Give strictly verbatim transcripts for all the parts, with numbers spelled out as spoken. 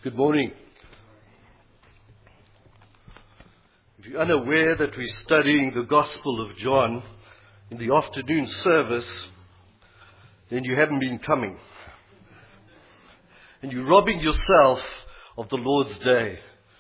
Good morning. If you're unaware that we're studying the Gospel of John in the afternoon service, then you haven't been coming. And you're robbing yourself of the Lord's day.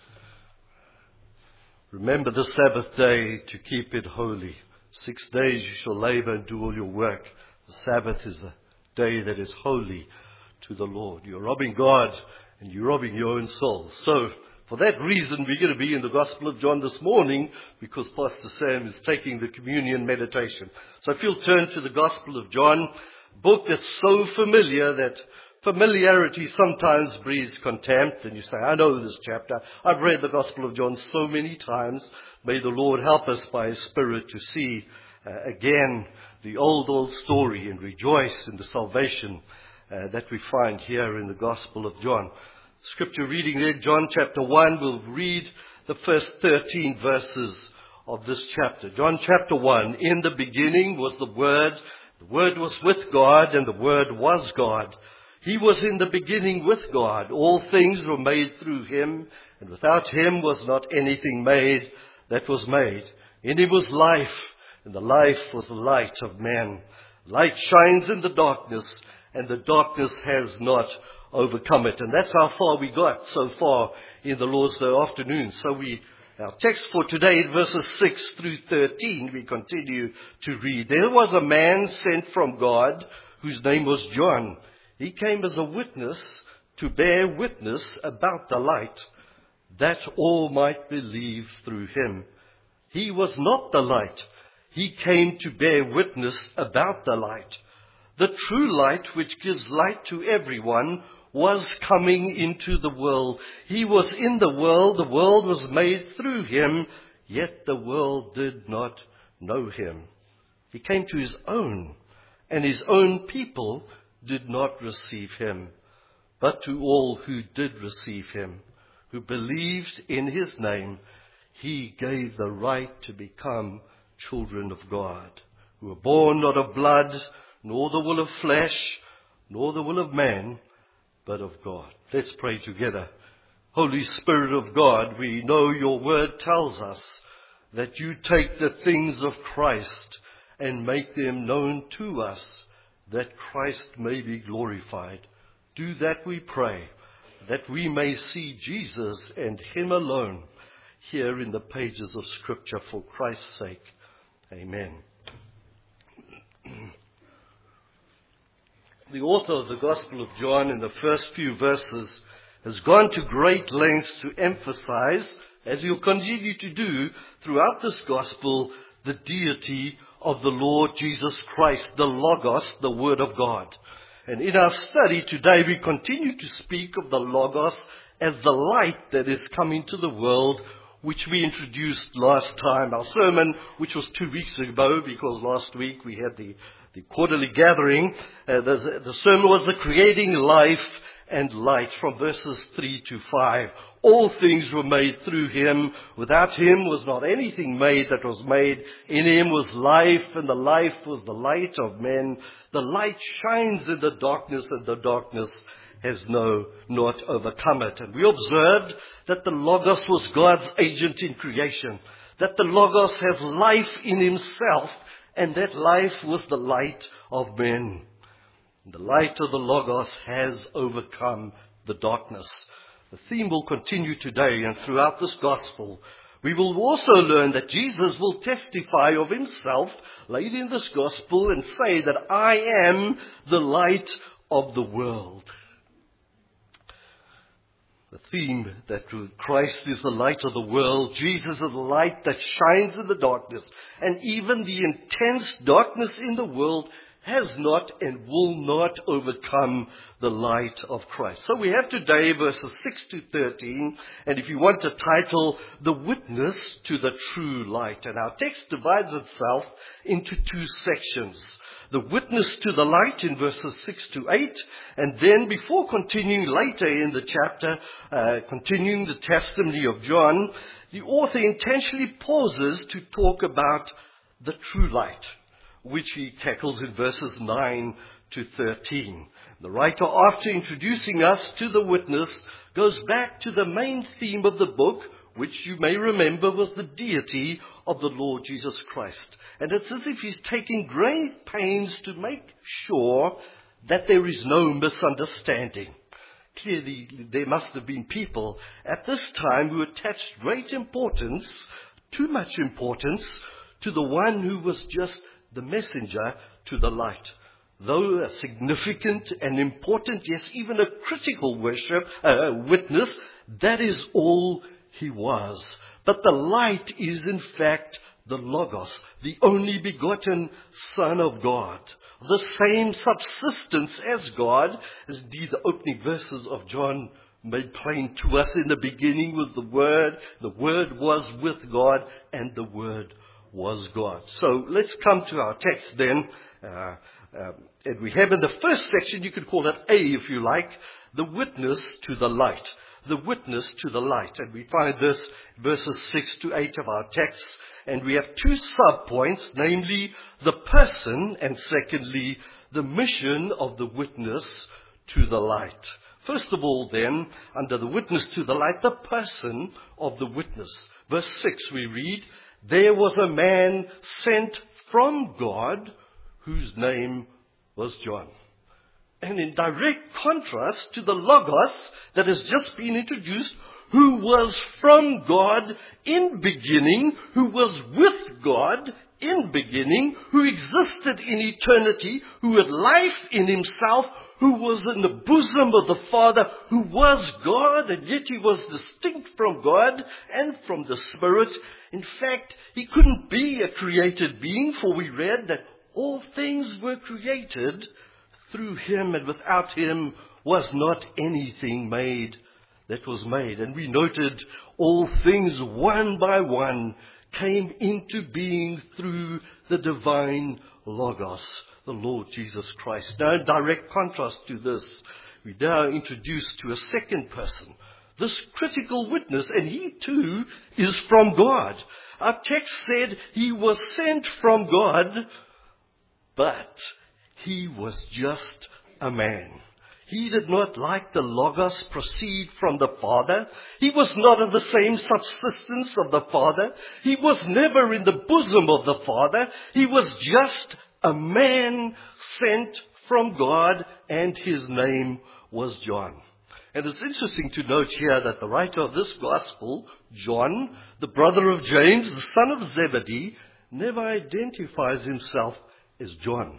Remember the Sabbath day to keep it holy. Six days you shall labor and do all your work. The Sabbath is a day that is holy to the Lord. You're robbing God and you're robbing your own soul. So, for that reason, we're going to be in the Gospel of John this morning because Pastor Sam is taking the communion meditation. So if you'll turn to the Gospel of John, a book that's so familiar that familiarity sometimes breeds contempt. And you say, I know this chapter. I've read the Gospel of John so many times. May the Lord help us by His Spirit to see uh, again the old, old story and rejoice in the salvation uh, that we find here in the Gospel of John. Scripture reading there, John chapter one, we'll read the first thirteen verses of this chapter. John chapter one, in the beginning was the Word, the Word was with God, and the Word was God. He was in the beginning with God. All things were made through Him, and without Him was not anything made that was made. In Him was life, and the life was the light of men. Light shines in the darkness, and the darkness has not overcome it. And that's how far we got so far in the Lord's Day afternoon. So we, our text for today, verses six through thirteen, we continue to read. There was a man sent from God whose name was John. He came as a witness to bear witness about the light, that all might believe through him. He was not the light. He came to bear witness about the light. The true light, which gives light to everyone, was coming into the world. He was in the world. The world was made through him, yet the world did not know him. He came to his own, and his own people did not receive him. But to all who did receive him, who believed in his name, he gave the right to become children of God, who were born not of blood, nor the will of flesh, nor the will of man, but of God. Let's pray together. Holy Spirit of God, we know your word tells us that you take the things of Christ and make them known to us, that Christ may be glorified. Do that, we pray, that we may see Jesus and him alone here in the pages of Scripture for Christ's sake. Amen. The author of the Gospel of John in the first few verses has gone to great lengths to emphasize, as he'll continue to do throughout this Gospel, the deity of the Lord Jesus Christ, the Logos, the Word of God. And in our study today, we continue to speak of the Logos as the light that is coming to the world, which we introduced last time. Our sermon, which was two weeks ago, because last week we had the The quarterly gathering, uh, the, the sermon was the creating life and light from verses three to five. All things were made through him. Without him was not anything made that was made. In him was life, and the life was the light of men. The light shines in the darkness, and the darkness has no, not overcome it. And we observed that the Logos was God's agent in creation, that the Logos has life in himself, and that life was the light of men. The light of the Logos has overcome the darkness. The theme will continue today, and throughout this gospel, we will also learn that Jesus will testify of himself later in this gospel and say that I am the light of the world. The theme that Christ is the light of the world, Jesus is the light that shines in the darkness, and even the intense darkness in the world has not and will not overcome the light of Christ. So we have today verses six to thirteen, and if you want a title, The Witness to the True Light. And our text divides itself into two sections. The witness to the light in verses six to eight, and then before continuing later in the chapter, uh, continuing the testimony of John, the author intentionally pauses to talk about the true light, which he tackles in verses nine to thirteen. The writer, after introducing us to the witness, goes back to the main theme of the book, which you may remember was the deity of the Lord Jesus Christ. And it's as if he's taking great pains to make sure that there is no misunderstanding. Clearly, there must have been people at this time who attached great importance, too much importance, to the one who was just the messenger to the light. Though a significant and important, yes, even a critical worship, uh, witness, that is all he was. But the light is in fact the Logos, the only begotten Son of God, the same subsistence as God, as indeed the opening verses of John made plain to us. In the beginning was the Word, the Word was with God, and the Word was God. So let's come to our text then. Uh, um, and we have in the first section, you could call it A if you like, the witness to the light. The witness to the light. And we find this verses six to eight of our text. And we have two sub-points, namely the person and secondly the mission of the witness to the light. First of all then, under the witness to the light, the person of the witness. Verse six we read, there was a man sent from God whose name was John. And in direct contrast to the Logos that has just been introduced, who was from God in beginning, who was with God in beginning, who existed in eternity, who had life in himself, who was in the bosom of the Father, who was God, and yet he was distinct from God and from the Spirit. In fact, he couldn't be a created being, for we read that all things were created through him, and without him was not anything made that was made. And we noted all things one by one came into being through the divine Logos, the Lord Jesus Christ. Now, in direct contrast to this, we now introduced to a second person, this critical witness, and he too is from God. Our text said he was sent from God, but he was just a man. He did not, like the Logos, proceed from the Father. He was not of the same subsistence of the Father. He was never in the bosom of the Father. He was just a man sent from God, and his name was John. And it's interesting to note here that the writer of this gospel, John, the brother of James, the son of Zebedee, never identifies himself as John,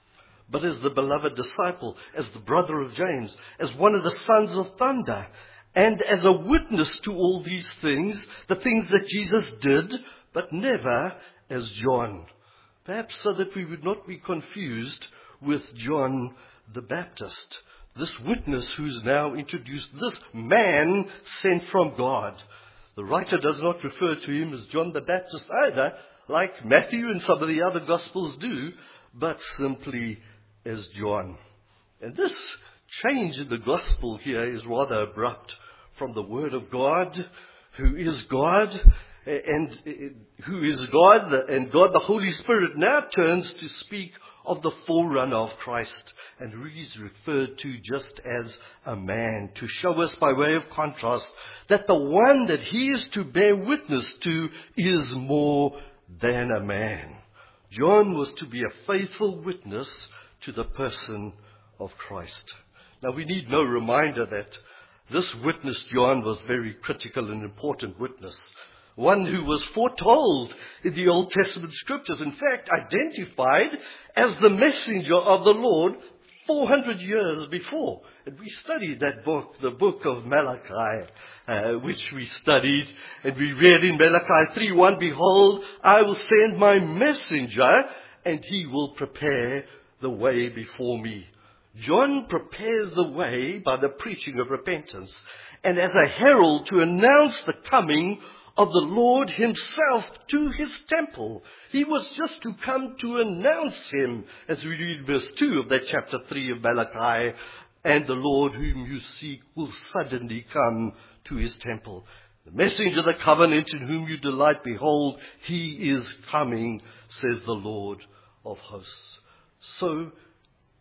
but as the beloved disciple, as the brother of James, as one of the sons of thunder, and as a witness to all these things, the things that Jesus did, but never as John. Perhaps so that we would not be confused with John the Baptist, this witness who's now introduced, this man sent from God. The writer does not refer to him as John the Baptist either, like Matthew and some of the other Gospels do, but simply as John. And this change in the Gospel here is rather abrupt from the Word of God, who is God, and who is God, and God the Holy Spirit now turns to speak of the forerunner of Christ, and he is referred to just as a man, to show us by way of contrast that the one that he is to bear witness to is more than a man. John was to be a faithful witness to the person of Christ. Now, we need no reminder that this witness, John, was very critical and important witness, one who was foretold in the Old Testament scriptures, in fact, identified as the messenger of the Lord four hundred years before. And we studied that book, the book of Malachi, uh, which we studied, and we read in Malachi three one, behold, I will send my messenger, and he will prepare the way before me. John prepares the way by the preaching of repentance, and as a herald to announce the coming of the Lord himself to his temple. He was just to come to announce him, as we read verse two of that chapter three of Malachi, and the Lord whom you seek will suddenly come to his temple. The messenger of the covenant in whom you delight, behold, he is coming, says the Lord of hosts. So,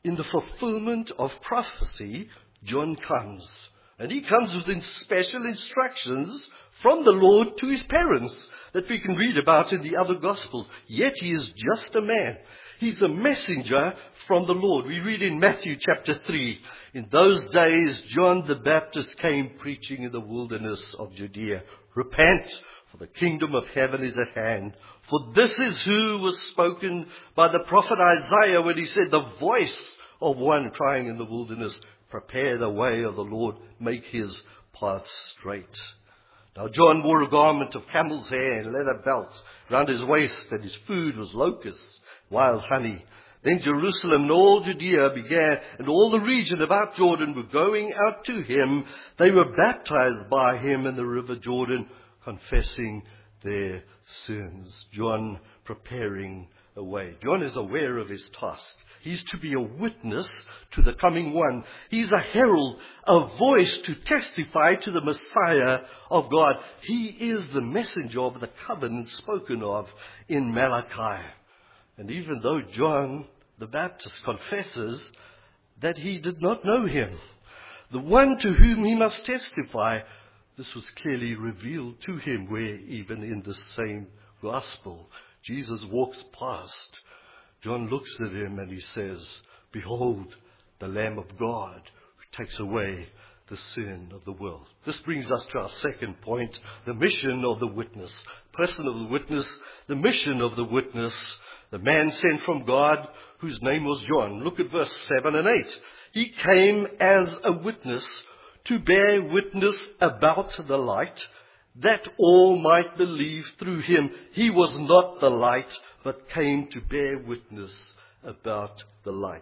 in the fulfillment of prophecy, John comes. And he comes with special instructions from the Lord to his parents that we can read about in the other Gospels. Yet he is just a man. He's a messenger from the Lord. We read in Matthew chapter three, in those days John the Baptist came preaching in the wilderness of Judea. Repent, for the kingdom of heaven is at hand. For this is who was spoken by the prophet Isaiah when he said, the voice of one crying in the wilderness, prepare the way of the Lord, make his path straight. Now John wore a garment of camel's hair and leather belts round his waist, and his food was locusts, wild honey. Then Jerusalem and all Judea began, and all the region about Jordan were going out to him. They were baptized by him in the river Jordan, confessing their sins. John preparing a way. John is aware of his task. He's to be a witness to the coming one. He's a herald, a voice to testify to the Messiah of God. He is the messenger of the covenant spoken of in Malachi. And even though John the Baptist confesses that he did not know him, the one to whom he must testify, this was clearly revealed to him, where even in the same gospel, Jesus walks past. John looks at him and he says, behold, the Lamb of God who takes away the sin of the world. This brings us to our second point, the mission of the witness. Person of the witness, the mission of the witness, the man sent from God whose name was John. Look at verse seven and eight. He came as a witness to bear witness about the light, that all might believe through him. He was not the light, but came to bear witness about the light.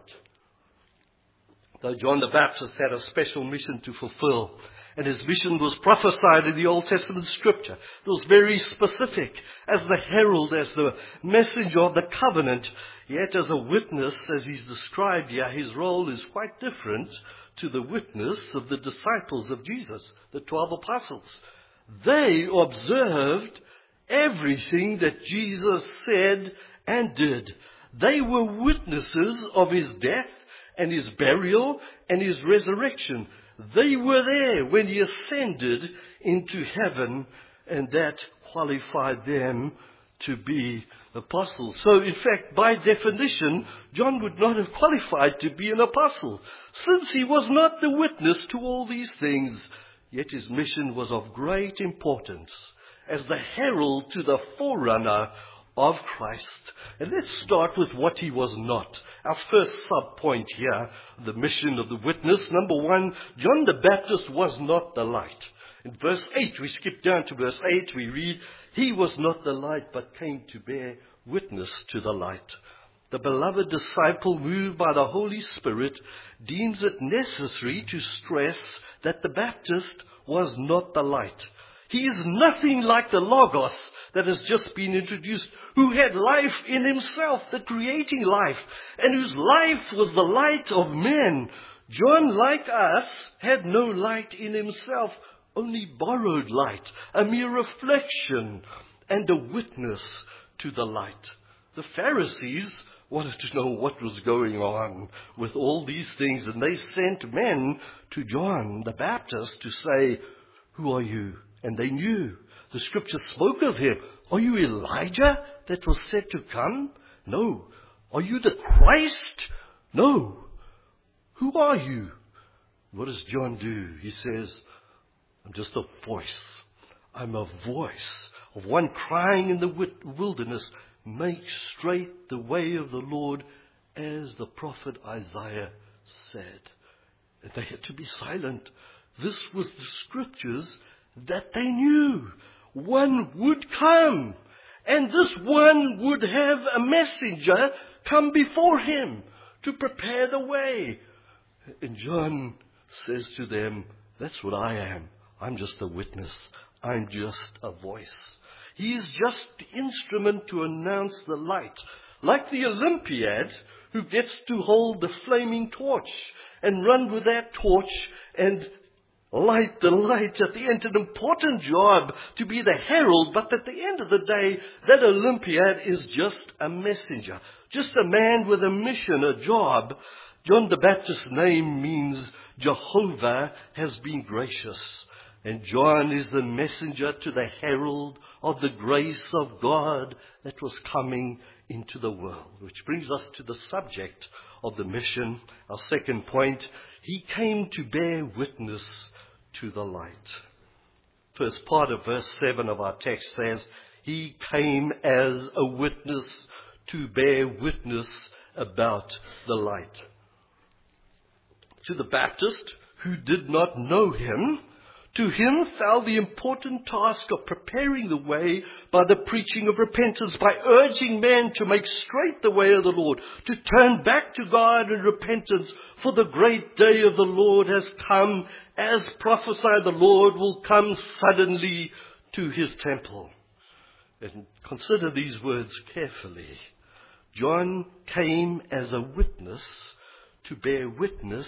Though John the Baptist had a special mission to fulfill, and his mission was prophesied in the Old Testament scripture, it was very specific, as the herald, as the messenger of the covenant. Yet as a witness, as he's described here, his role is quite different to the witness of the disciples of Jesus, the twelve apostles. They observed everything that Jesus said and did. They were witnesses of his death and his burial and his resurrection. They were there when he ascended into heaven, and that qualified them to be apostles. So in fact, by definition, John would not have qualified to be an apostle, since he was not the witness to all these things. Yet his mission was of great importance as the herald to the forerunner of Christ. And let's start with what he was not. Our first sub-point here, the mission of the witness. Number one, John the Baptist was not the light. In verse eight, we skip down to verse eight, we read, he was not the light, but came to bear witness to the light. The beloved disciple, moved by the Holy Spirit, deems it necessary to stress that the Baptist was not the light. He is nothing like the Logos that has just been introduced, who had life in himself, the creating life, and whose life was the light of men. John, like us, had no light in himself, only borrowed light, a mere reflection and a witness to the light. The Pharisees wanted to know what was going on with all these things, and they sent men to John the Baptist to say, who are you? And they knew. The scripture spoke of him. Are you Elijah that was said to come? No. Are you the Christ? No. Who are you? What does John do? He says, I'm just a voice. I'm a voice of one crying in the wilderness, make straight the way of the Lord, as the prophet Isaiah said. And they had to be silent. This was the scriptures that they knew. One would come, and this one would have a messenger come before him to prepare the way. And John says to them, that's what I am. I'm just a witness. I'm just a voice. He's just the instrument to announce the light. Like the Olympiad who gets to hold the flaming torch and run with that torch and light the light at the end. An important job to be the herald, but at the end of the day, that Olympiad is just a messenger. Just a man with a mission, a job John the Baptist's name means Jehovah has been gracious. And John is the messenger to the herald of the grace of God that was coming into the world. Which brings us to the subject of the mission. Our second point, he came to bear witness to the light. First part of verse seven of our text says, he came as a witness to bear witness about the light. To the Baptist, who did not know him, to him fell the important task of preparing the way by the preaching of repentance, by urging men to make straight the way of the Lord, to turn back to God in repentance, for the great day of the Lord has come. As prophesied, the Lord will come suddenly to his temple. And consider these words carefully. John came as a witness to bear witness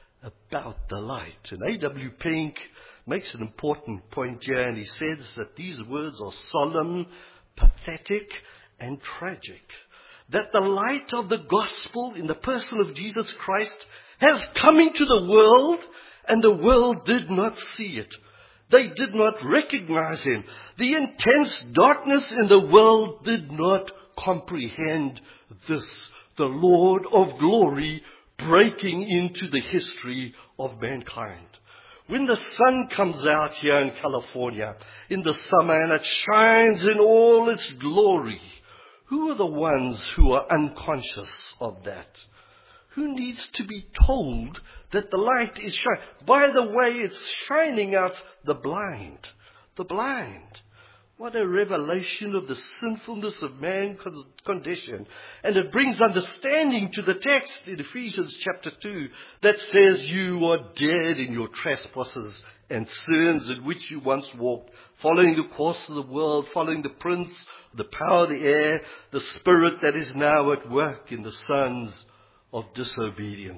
about the light. And A W Pink makes an important point here, and he says that these words are solemn, pathetic, and tragic. That the light of the gospel in the person of Jesus Christ has come into the world, and the world did not see it. They did not recognize him. The intense darkness in the world did not comprehend this, the Lord of glory breaking into the history of mankind. When the sun comes out here in California in the summer and it shines in all its glory, who are the ones who are unconscious of that? Who needs to be told that the light is shining? By the way, it's shining out the blind. The blind. What a revelation of the sinfulness of man's condition. And it brings understanding to the text in Ephesians chapter two that says, you are dead in your trespasses and sins in which you once walked, following the course of the world, following the prince, the power of the air, the spirit that is now at work in the sons of disobedience.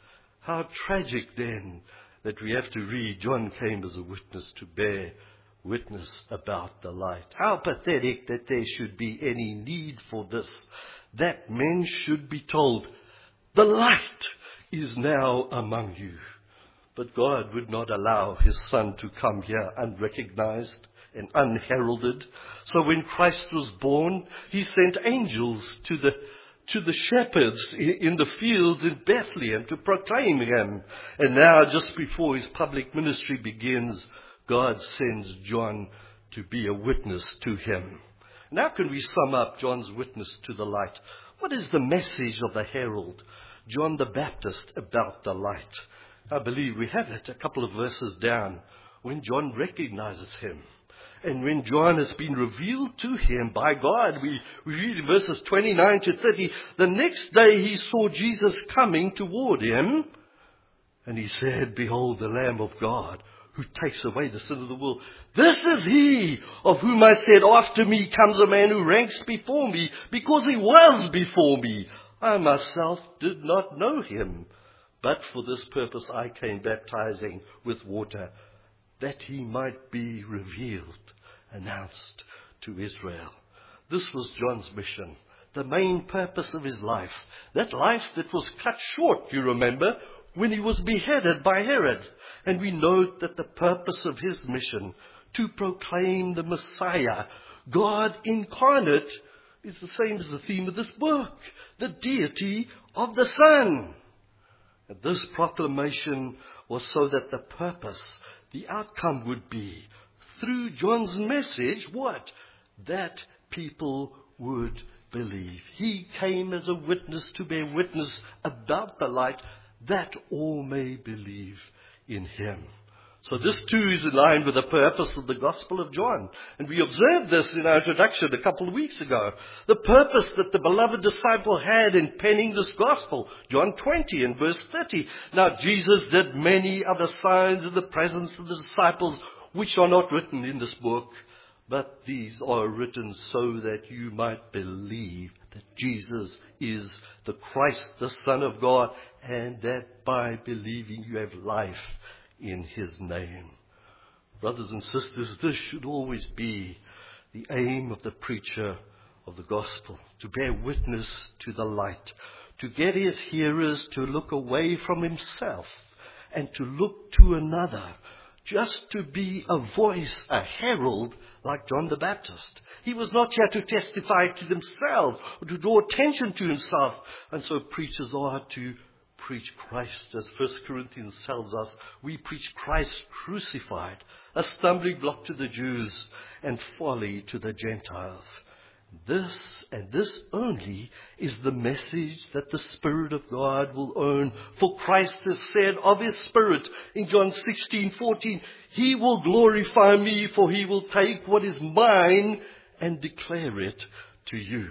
How tragic then that we have to read, John came as a witness to bear witness about the light. How pathetic that there should be any need for this, that men should be told, the light is now among you. But God would not allow his son to come here unrecognized and unheralded. So when Christ was born, he sent angels to the to the shepherds in the fields in Bethlehem to proclaim him. And now, just before his public ministry begins, God sends John to be a witness to him. Now can we sum up John's witness to the light? What is the message of the herald, John the Baptist, about the light? I believe we have it a couple of verses down when John recognizes him. And when John has been revealed to him by God, we, we read in verses twenty-nine to thirty, the next day he saw Jesus coming toward him, and he said, behold, the Lamb of God, who takes away the sin of the world. This is he of whom I said, after me comes a man who ranks before me, because he was before me. I myself did not know him, but for this purpose I came baptizing with water, that he might be revealed, announced to Israel. This was John's mission, the main purpose of his life. That life that was cut short, you remember, when he was beheaded by Herod. And we note that the purpose of his mission, to proclaim the Messiah, God incarnate, is the same as the theme of this book, the deity of the Son. And this proclamation was so that the purpose, the outcome would be, through John's message, what? That people would believe. He came as a witness to bear witness about the light, that all may believe in him. So this too is in line with the purpose of the Gospel of John. And we observed this in our introduction a couple of weeks ago. The purpose that the beloved disciple had in penning this Gospel. John twenty and verse thirty. Now Jesus did many other signs in the presence of the disciples, which are not written in this book. But these are written so that you might believe that Jesus is the Christ, the Son of God, and that by believing you have life in his name. Brothers and sisters, this should always be the aim of the preacher of the gospel, to bear witness to the light, to get his hearers to look away from himself and to look to another, just to be a voice, a herald like John the Baptist. He was not here to testify to himself or to draw attention to himself. And so preachers are to preach Christ, as First Corinthians tells us. We preach Christ crucified, a stumbling block to the Jews and folly to the Gentiles. This and this only is the message that the Spirit of God will own. For Christ has said of his Spirit in John sixteen fourteen, he will glorify me, for he will take what is mine and declare it to you.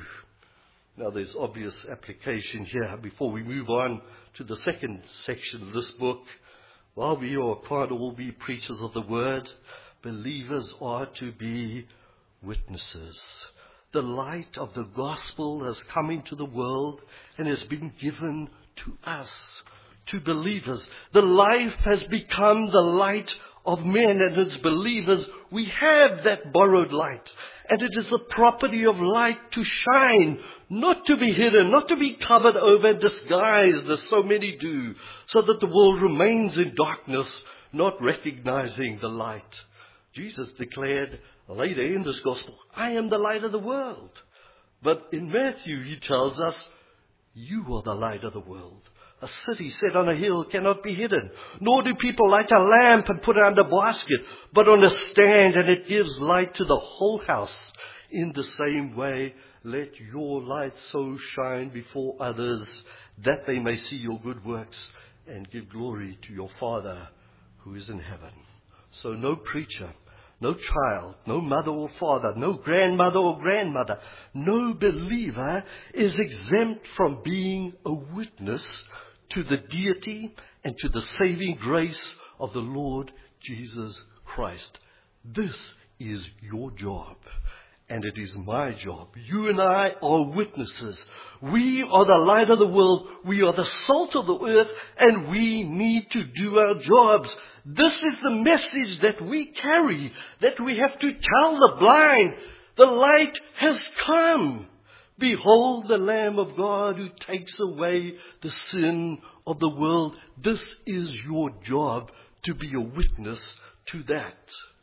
Now there's obvious application here before we move on to the second section of this book. While we are, can't all be preachers of the word, believers are to be witnesses. The light of the gospel has come into the world and has been given to us, to believers. The life has become the light of men, and as believers we have that borrowed light. And it is the property of light to shine, not to be hidden, not to be covered over and disguised as so many do, so that the world remains in darkness, not recognizing the light. Jesus declared later in this gospel, I am the light of the world. But in Matthew he tells us, you are the light of the world. A city set on a hill cannot be hidden, nor do people light a lamp and put it under a basket, but on a stand, and it gives light to the whole house. In the same way, let your light so shine before others that they may see your good works and give glory to your Father who is in heaven. So no preacher, no child, no mother or father, no grandmother or grandmother, no believer is exempt from being a witness to the deity and to the saving grace of the Lord Jesus Christ. This is your job, and it is my job. You and I are witnesses. We are the light of the world. We are the salt of the earth, and we need to do our jobs. This is the message that we carry, that we have to tell the blind. The light has come. Behold the Lamb of God who takes away the sin of the world. This is your job, to be a witness to that.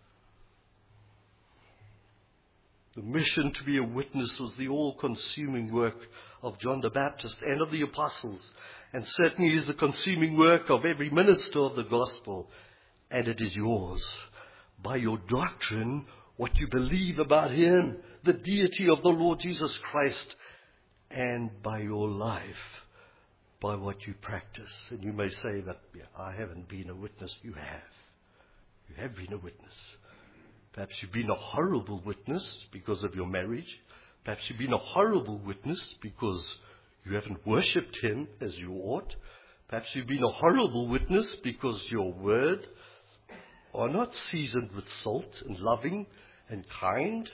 The mission to be a witness was the all-consuming work of John the Baptist and of the apostles, and certainly is the consuming work of every minister of the gospel. And it is yours. By your doctrine, what you believe about him, the deity of the Lord Jesus Christ, and by your life, by what you practice. And you may say that, yeah, I haven't been a witness. You have. You have been a witness. Perhaps you've been a horrible witness because of your marriage. Perhaps you've been a horrible witness because you haven't worshipped him as you ought. Perhaps you've been a horrible witness because your word are not seasoned with salt and loving and kind.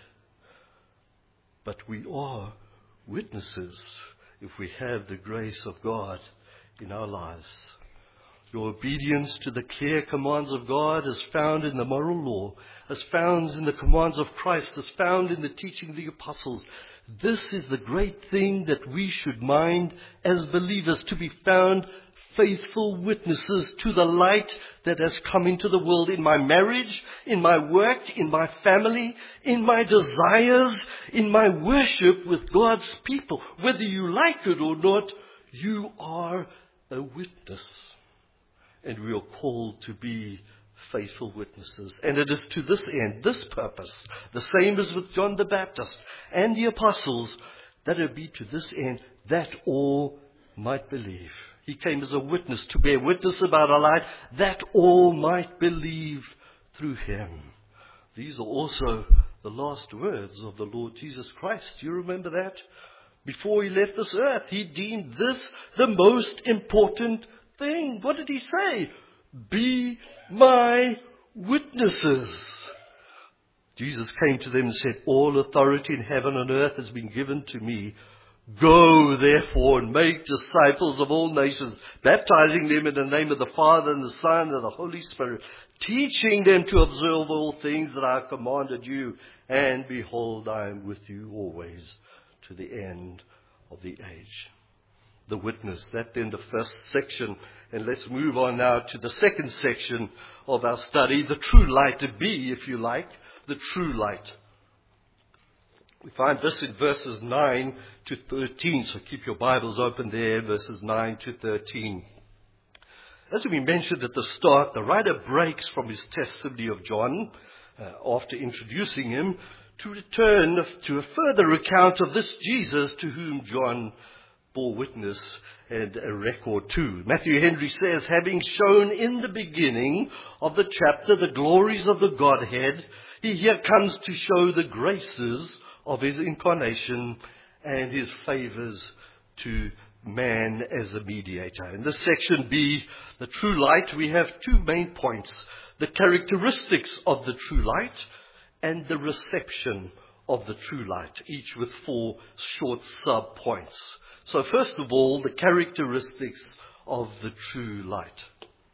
But we are witnesses if we have the grace of God in our lives. Your obedience to the clear commands of God is found in the moral law, as found in the commands of Christ, as found in the teaching of the apostles. This is the great thing that we should mind as believers, to be found faithful witnesses to the light that has come into the world, in my marriage, in my work, in my family, in my desires, in my worship with God's people. Whether you like it or not, you are a witness. And we are called to be faithful witnesses. And it is to this end, this purpose, the same as with John the Baptist and the apostles, that it be to this end that all might believe. He came as a witness, to bear witness about a light, that all might believe through him. These are also the last words of the Lord Jesus Christ. Do you remember that? Before he left this earth, he deemed this the most important thing. What did he say? Be my witnesses. Jesus came to them and said, all authority in heaven and earth has been given to me. Go, therefore, and make disciples of all nations, baptizing them in the name of the Father and the Son and the Holy Spirit, teaching them to observe all things that I have commanded you. And behold, I am with you always to the end of the age. the witness. That then the first section. And let's move on now to the second section of our study, the true light, to be, if you like, the true light. We find this in verses nine to thirteen, so keep your Bibles open there, verses nine to thirteen. As we mentioned at the start, the writer breaks from his testimony of John, uh, after introducing him, to return to a further account of this Jesus to whom John bore witness and a record to. Matthew Henry says, having shown in the beginning of the chapter the glories of the Godhead, he here comes to show the graces of his incarnation and his favors to man as a mediator. In this section B, the true light, we have two main points: the characteristics of the true light and the reception of the true light, each with four short sub-points. So first of all, the characteristics of the true light.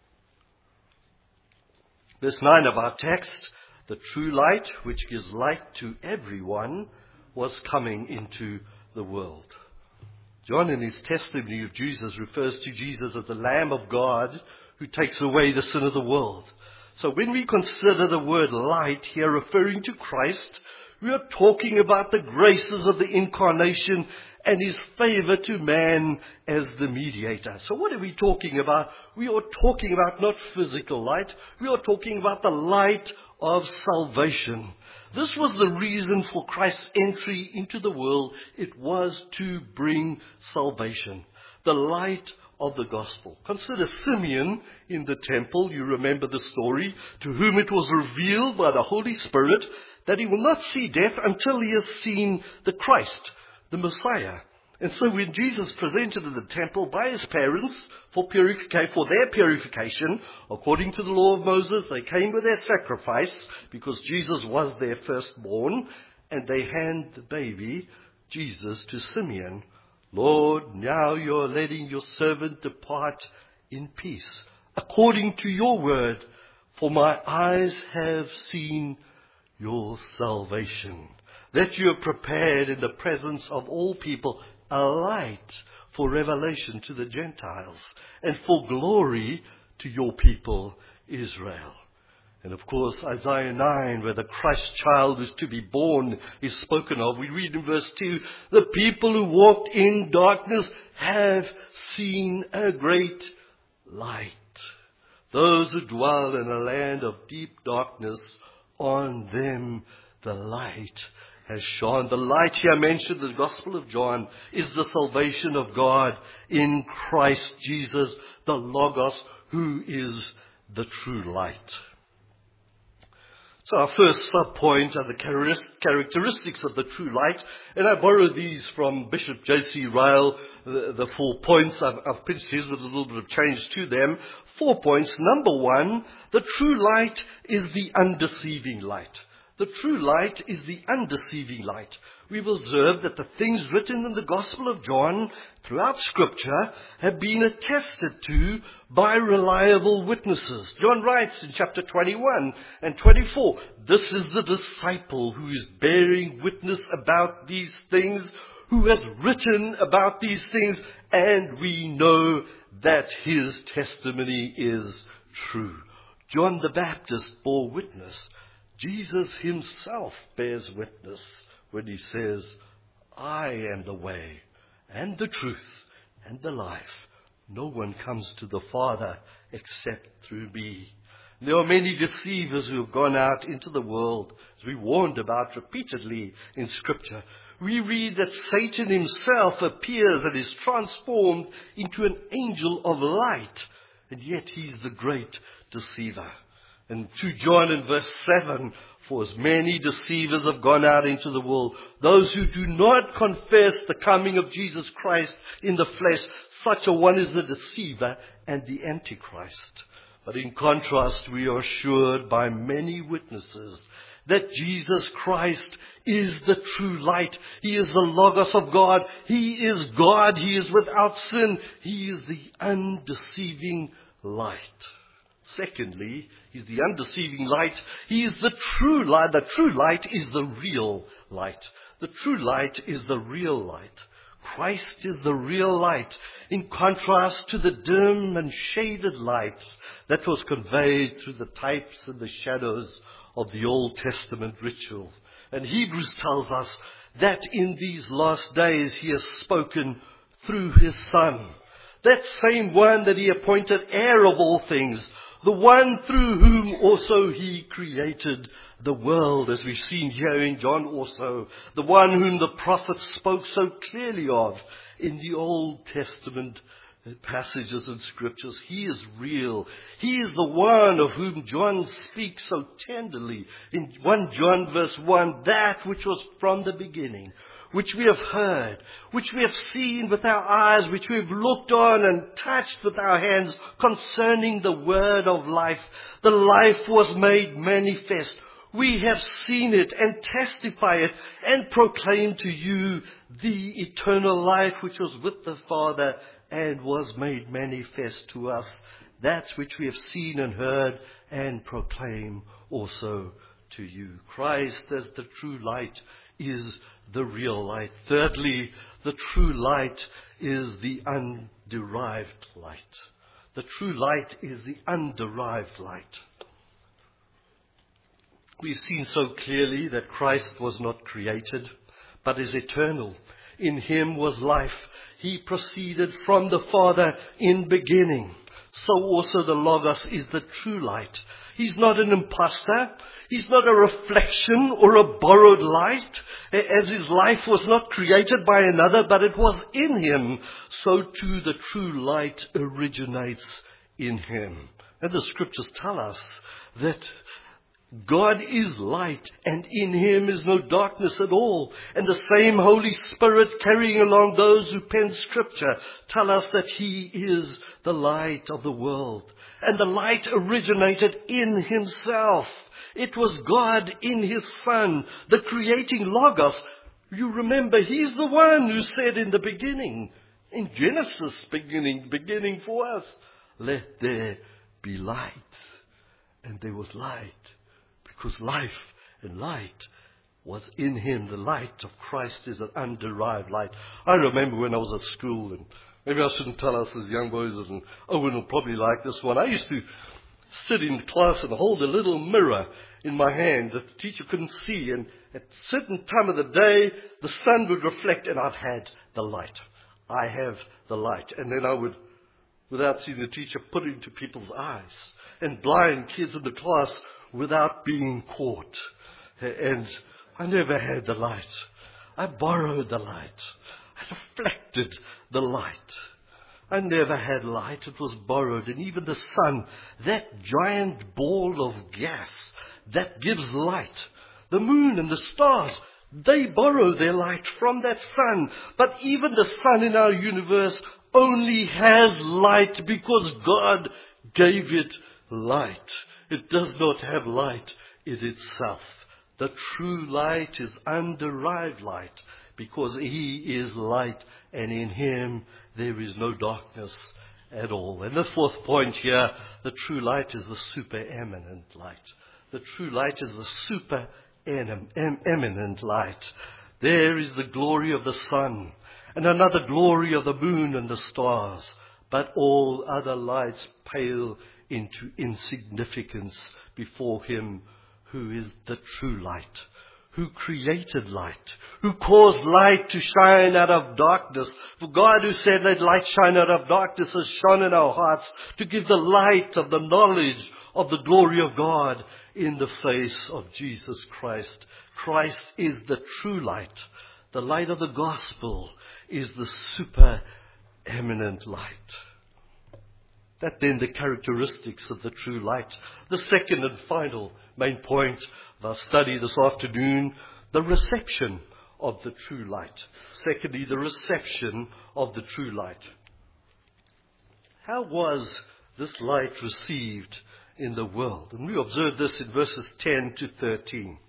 Verse nine of our text, the true light, which gives light to everyone, was coming into the world. John, in his testimony of Jesus, refers to Jesus as the Lamb of God who takes away the sin of the world. So when we consider the word light here referring to Christ, we are talking about the graces of the incarnation and his favor to man as the mediator. So what are we talking about? We are talking about not physical light. We are talking about the light of salvation. This was the reason for Christ's entry into the world. It was to bring salvation. The light of the gospel. Consider Simeon in the temple. You remember the story, to whom it was revealed by the Holy Spirit that he will not see death until he has seen the Christ, the Messiah. And so when Jesus presented in the temple by his parents for purification, for their purification, according to the law of Moses, they came with their sacrifice because Jesus was their firstborn, and they hand the baby, Jesus, to Simeon. Lord, now you're letting your servant depart in peace, according to your word, for my eyes have seen your salvation, that you have prepared in the presence of all people a light for revelation to the Gentiles and for glory to your people Israel. And of course, Isaiah nine, where the Christ child is to be born, is spoken of. We read in verse two, the people who walked in darkness have seen a great light. Those who dwell in a land of deep darkness, on them the light has shone. The light here mentioned in the Gospel of John is the salvation of God in Christ Jesus, the Logos, who is the true light. So our first sub-point are the characteristics of the true light. And I borrow these from Bishop J C Ryle, the, the four points. I've, I've pinched his with a little bit of change to them. Four points. Number one, the true light is the undeceiving light. The true light is the undeceiving light. We've observed that the things written in the Gospel of John throughout Scripture have been attested to by reliable witnesses. John writes in chapter twenty-one and twenty-four, this is the disciple who is bearing witness about these things, who has written about these things, and we know that his testimony is true. John the Baptist bore witness. Jesus himself bears witness when he says, I am the way and the truth and the life. No one comes to the Father except through me. There are many deceivers who have gone out into the world, as we warned about repeatedly in Scripture. We read that Satan himself appears and is transformed into an angel of light, and yet he's the great deceiver. And to John in verse seven, for as many deceivers have gone out into the world, those who do not confess the coming of Jesus Christ in the flesh, such a one is the deceiver and the Antichrist. But in contrast, we are assured by many witnesses that Jesus Christ is the true light. He is the Logos of God. He is God. He is without sin. He is the undeceiving light. Secondly, he's the undeceiving light. He is the true light. The true light is the real light. The true light is the real light. Christ is the real light, in contrast to the dim and shaded light that was conveyed through the types and the shadows of the Old Testament ritual. And Hebrews tells us that in these last days he has spoken through his Son, that same one that he appointed heir of all things, the one through whom also he created the world, as we've seen here in John also, the one whom the prophets spoke so clearly of in the Old Testament passages and scriptures. He is real. He is the one of whom John speaks so tenderly in First John verse one, that which was from the beginning, which we have heard, which we have seen with our eyes, which we have looked on and touched with our hands, concerning the word of life. The life was made manifest. We have seen it and testify it and proclaim to you the eternal life which was with the Father and was made manifest to us, that which we have seen and heard and proclaim also to you. Christ as the true light is the real light. Thirdly, the true light is the underived light. The true light is the underived light. We've seen so clearly that Christ was not created, but is eternal. In him was life. He proceeded from the Father in beginning. So also the Logos is the true light. He's not an impostor. He's not a reflection or a borrowed light. As his life was not created by another, but it was in him, so too the true light originates in him. And the scriptures tell us that God is light, and in him is no darkness at all. And the same Holy Spirit carrying along those who pen scripture tell us that he is the light of the world. And the light originated in himself. It was God in his Son, the creating Logos. You remember, he's the one who said in the beginning, in Genesis beginning, beginning for us, let there be light. And there was light. Because life and light was in him. The light of Christ is an underived light. I remember when I was at school, and maybe I shouldn't tell us as young boys, and Owen will probably like this one. I used to sit in class and hold a little mirror in my hand that the teacher couldn't see. And at a certain time of the day, the sun would reflect, and I've had the light. I have the light. And then I would, without seeing the teacher, put it into people's eyes. And blind kids in the class without being caught. And I never had the light. I borrowed the light. I reflected the light. I never had light. It was borrowed. And even the sun, that giant ball of gas that gives light, the moon and the stars, they borrow their light from that sun. But even the sun in our universe only has light because God gave it light. It does not have light in itself. The true light is underived light because he is light, and in him there is no darkness at all. And the fourth point here, the true light is the supereminent light. The true light is the supereminent light. There is the glory of the sun and another glory of the moon and the stars, but all other lights pale into insignificance before him who is the true light, who created light, who caused light to shine out of darkness. For God, who said, let light shine out of darkness, has shone in our hearts to give the light of the knowledge of the glory of God in the face of Jesus Christ. Christ is the true light. The light of the gospel is the supereminent light. That then the characteristics of the true light. The second and final main point of our study this afternoon, the reception of the true light. Secondly, the reception of the true light. How was this light received in the world? And we observe this in verses ten to thirteen.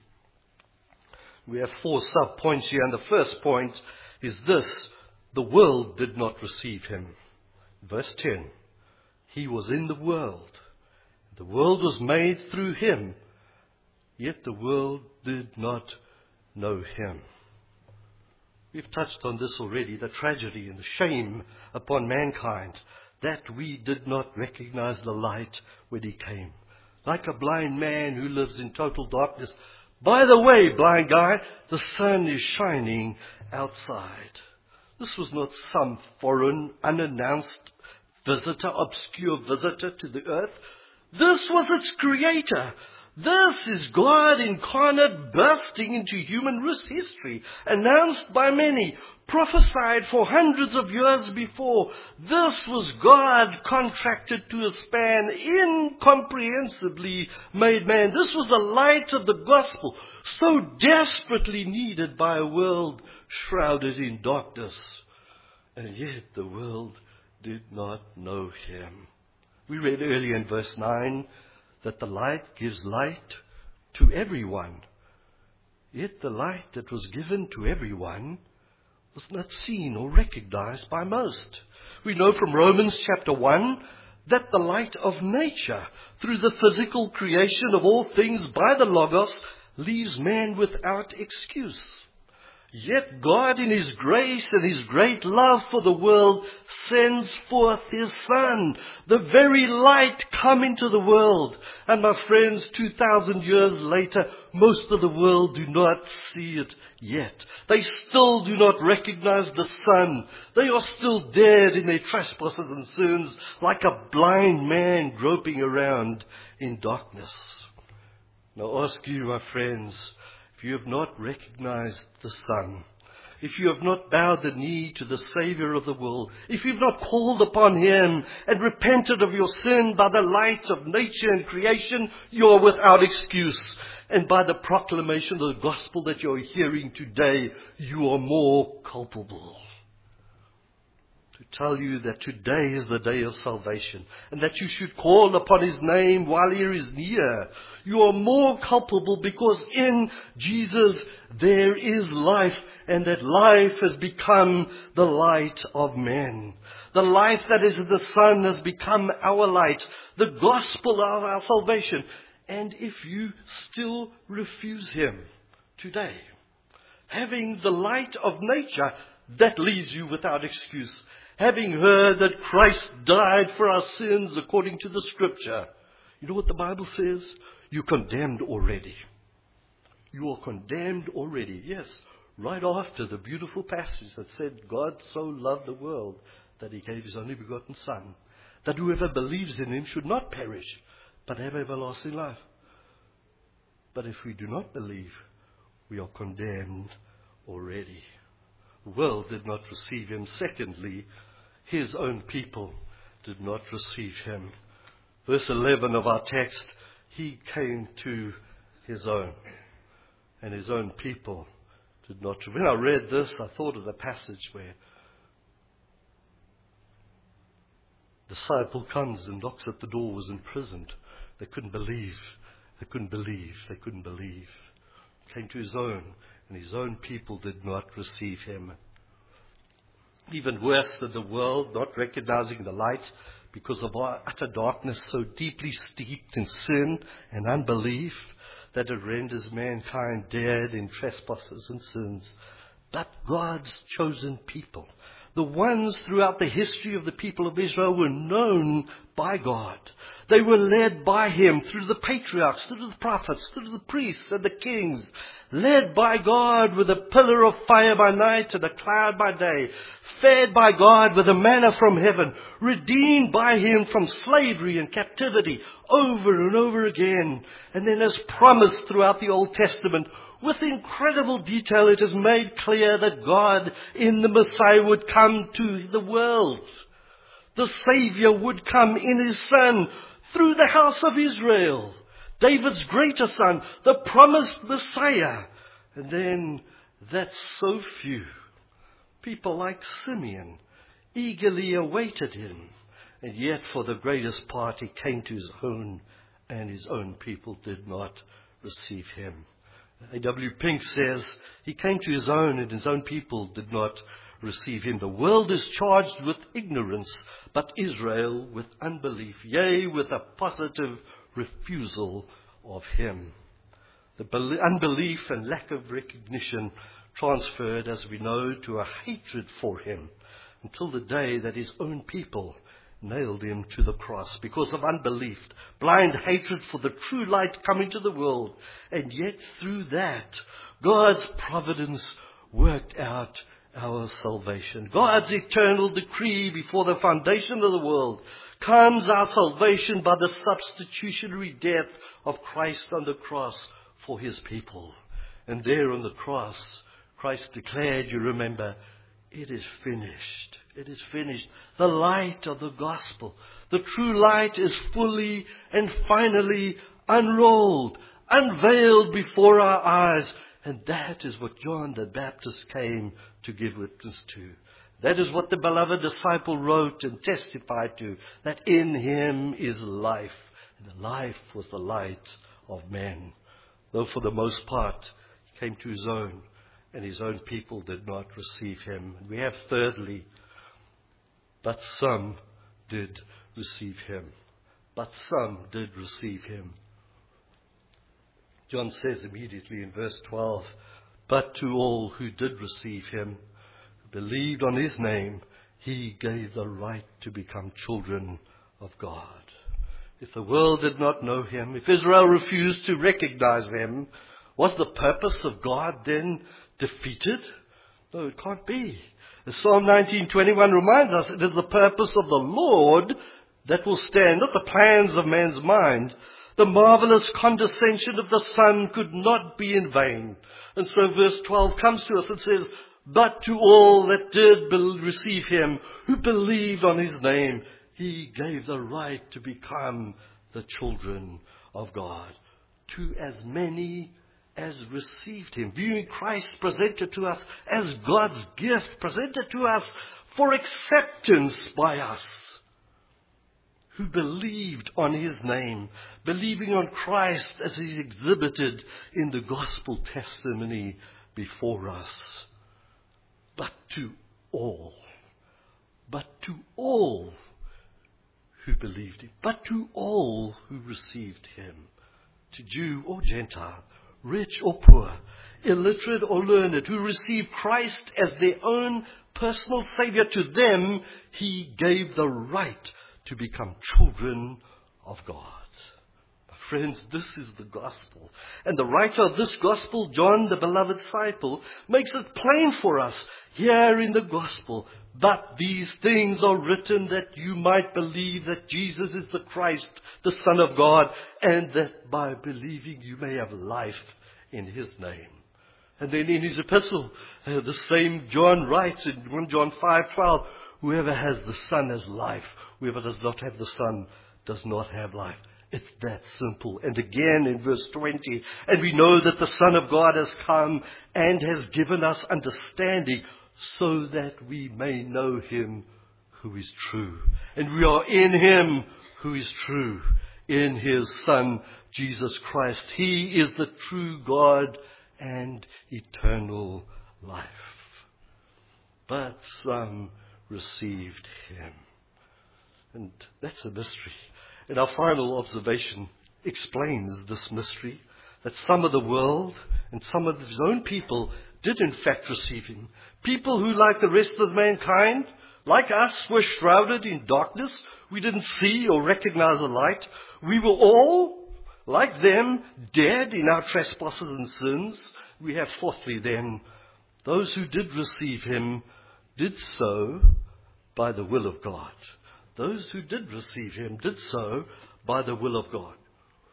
We have four sub-points here, and the first point is this: the world did not receive him. Verse ten. He was in the world. The world was made through him, yet the world did not know him. We've touched on this already, the tragedy and the shame upon mankind that we did not recognize the light when he came. Like a blind man who lives in total darkness. By the way, blind guy, the sun is shining outside. This was not some foreign, unannounced visitor, obscure visitor to the earth. This was its creator. This is God incarnate bursting into human history, announced by many, prophesied for hundreds of years before. This was God contracted to a span, incomprehensibly made man. This was the light of the gospel, so desperately needed by a world shrouded in darkness. And yet the world did not know him. We read earlier in verse nine that the light gives light to everyone. Yet the light that was given to everyone was not seen or recognized by most. We know from Romans chapter one that the light of nature, through the physical creation of all things by the Logos, leaves man without excuse. Yet God, in his grace and his great love for the world, sends forth his Son, the very light come into the world. And my friends, two thousand years later, most of the world do not see it yet. They still do not recognize the Son. They are still dead in their trespasses and sins, like a blind man groping around in darkness. Now I ask you, my friends, if you have not recognized the Son, if you have not bowed the knee to the Savior of the world, if you've not called upon him and repented of your sin by the light of nature and creation, you are without excuse. And by the proclamation of the gospel that you're hearing today, you are more culpable. To tell you that today is the day of salvation and that you should call upon his name while he is near. You are more culpable because in Jesus there is life, and that life has become the light of men. The life that is in the Son has become our light, the gospel of our salvation. And if you still refuse him today, having the light of nature, that leaves you without excuse. Having heard that Christ died for our sins according to the Scripture. You know what the Bible says? You're condemned already. You are condemned already. Yes, right after the beautiful passage that said, God so loved the world that he gave his only begotten Son, that whoever believes in him should not perish, but have everlasting life. But if we do not believe, we are condemned already. The world did not receive him. Secondly, his own people did not receive him. Verse eleven of our text, he came to his own, and his own people did not. When I read this, I thought of the passage where the disciple comes and knocks at the door, was imprisoned. They couldn't believe. They couldn't believe. They couldn't believe. Came to his own, and his own people did not receive him. Even worse than the world, not recognizing the light because of our utter darkness, so deeply steeped in sin and unbelief that it renders mankind dead in trespasses and sins. But God's chosen people, the ones throughout the history of the people of Israel, were known by God. They were led by him through the patriarchs, through the prophets, through the priests and the kings, led by God with a pillar of fire by night and a cloud by day, fed by God with a manna from heaven, redeemed by him from slavery and captivity over and over again. And then, as promised throughout the Old Testament, with incredible detail, it is made clear that God in the Messiah would come to the world. The Savior would come in his Son through the house of Israel. David's greater son, the promised Messiah. And then that so few people like Simeon eagerly awaited him. And yet for the greatest part he came to his own, and his own people did not receive him. A W Pink says, he came to his own and his own people did not receive him. The world is charged with ignorance, but Israel with unbelief, yea, with a positive refusal of him. The bel- unbelief and lack of recognition transferred, as we know, to a hatred for him, until the day that his own people nailed him to the cross because of unbelief, blind hatred for the true light coming to the world. And yet through that, God's providence worked out our salvation. God's eternal decree before the foundation of the world comes our salvation by the substitutionary death of Christ on the cross for his people. And there on the cross, Christ declared, you remember, it is finished. It is finished. The light of the gospel, the true light, is fully and finally unrolled, unveiled before our eyes. And that is what John the Baptist came to give witness to. That is what the beloved disciple wrote and testified to, that in him is life. And the life was the light of men. Though for the most part, he came to his own, and his own people did not receive him. And we have thirdly, but some did receive him. But some did receive him. John says immediately in verse twelve, but to all who did receive him, who believed on his name, he gave the right to become children of God. If the world did not know him, if Israel refused to recognize him, was the purpose of God then defeated? No, it can't be. As Psalm nineteen twenty-one reminds us, it is the purpose of the Lord that will stand, not the plans of man's mind. The marvelous condescension of the Son could not be in vain. And so verse twelve comes to us and says, but to all that did be- receive him, who believed on his name, he gave the right to become the children of God. To as many as received him, viewing Christ presented to us as God's gift, presented to us for acceptance by us, who believed on his name, believing on Christ as he's exhibited in the gospel testimony before us. But to all, but to all who believed him, but to all who received him, to Jew or Gentile, rich or poor, illiterate or learned, who received Christ as their own personal Savior, to them he gave the right to become children of God. Friends, this is the gospel. And the writer of this gospel, John, the beloved disciple, makes it plain for us here in the gospel. But these things are written that you might believe that Jesus is the Christ, the Son of God, and that by believing you may have life in his name. And then in his epistle, uh, the same John writes in First John five twelve, whoever has the Son has life. Whoever does not have the Son does not have life. It's that simple. And again in verse twenty, and we know that the Son of God has come and has given us understanding so that we may know him who is true. And we are in him who is true, in his Son, Jesus Christ. He is the true God and eternal life. But some received him. And that's a mystery. And our final observation explains this mystery, that some of the world and some of his own people did in fact receive him. People who, like the rest of mankind, like us, were shrouded in darkness. We didn't see or recognize the light. We were all, like them, dead in our trespasses and sins. We have fourthly then, those who did receive him did so by the will of God. Those who did receive him did so by the will of God.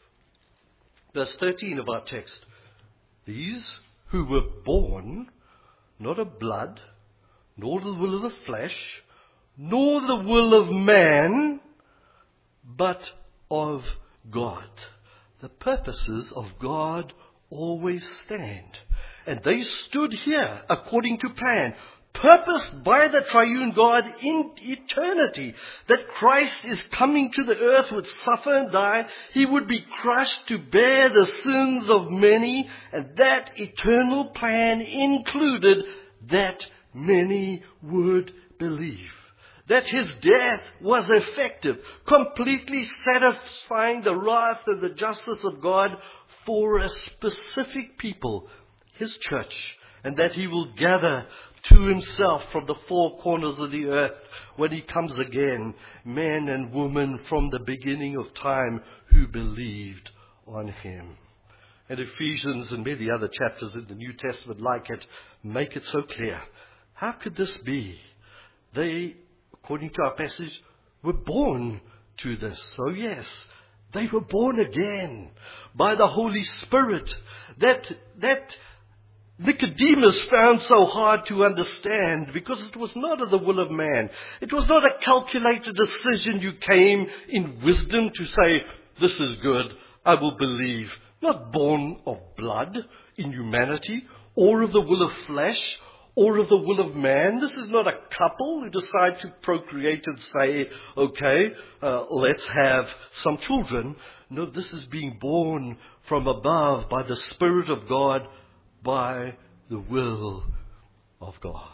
Verse thirteen of our text. These who were born, not of blood, nor the will of the flesh, nor the will of man, but of God. The purposes of God always stand. And they stood here according to plan, purposed by the triune God in eternity, that Christ is coming to the earth, would suffer and die. He would be crushed to bear the sins of many, and that eternal plan included that many would believe. That his death was effective, completely satisfying the wrath and the justice of God for a specific people, his church, and that he will gather to himself from the four corners of the earth when he comes again, men and women from the beginning of time who believed on him. And Ephesians and many other chapters in the New Testament like it make it so clear. How could this be? They, according to our passage, were born to this. So yes, they were born again by the Holy Spirit. That, that Nicodemus found so hard to understand because it was not of the will of man. It was not a calculated decision. You came in wisdom to say, this is good, I will believe. Not born of blood in humanity, or of the will of flesh, or of the will of man. This is not a couple who decide to procreate and say, okay, uh, let's have some children. No, this is being born from above by the Spirit of God, by the will of God.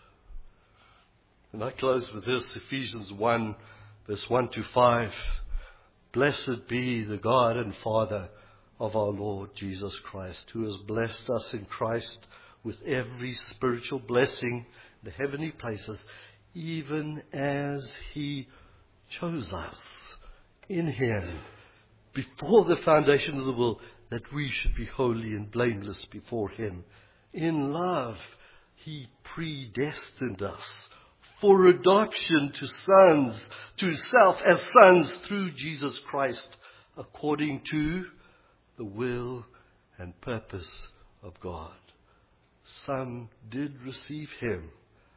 And I close with this, Ephesians one, verse one to five. Blessed be the God and Father of our Lord Jesus Christ, who has blessed us in Christ with every spiritual blessing in the heavenly places, even as he chose us in him before the foundation of the world, that we should be holy and blameless before him. In love, he predestined us for adoption to sons, to himself as sons through Jesus Christ, according to the will and purpose of God. Some did receive him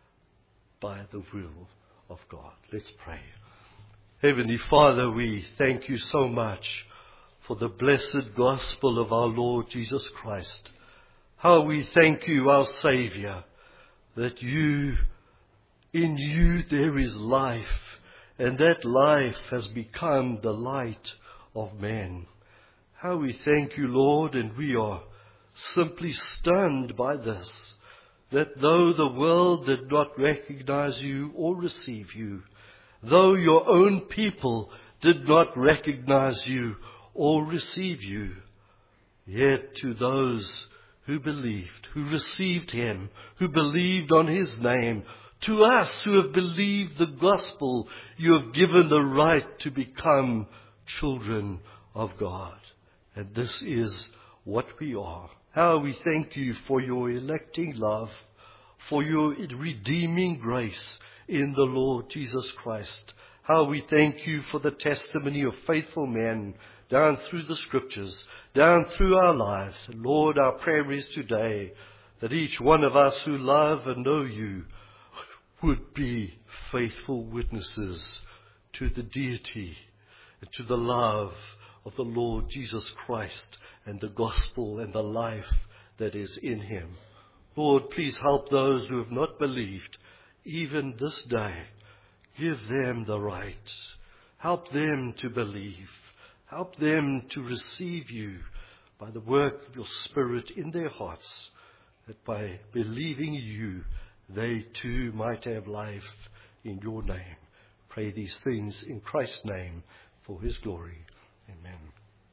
by the will of God. Let's pray. Heavenly Father, we thank you so much for the blessed gospel of our Lord Jesus Christ. How we thank you, our Savior, that you, in you there is life, and that life has become the light of men. How we thank you, Lord, and we are simply stunned by this, that though the world did not recognize you or receive you, though your own people did not recognize you or receive you, yet to those who believed, who received him, who believed on his name, to us who have believed the gospel, you have given the right to become children of God. And this is what we are. How we thank you for your electing love, for your redeeming grace in the Lord Jesus Christ. How we thank you for the testimony of faithful men down through the scriptures, down through our lives. And Lord, our prayer is today that each one of us who love and know you would be faithful witnesses to the deity and to the love of the Lord Jesus Christ and the gospel and the life that is in him. Lord, please help those who have not believed, even this day. Give them the right. Help them to believe. Help them to receive you by the work of your Spirit in their hearts, that by believing you, they too might have life in your name. Pray these things in Christ's name for his glory. Amen.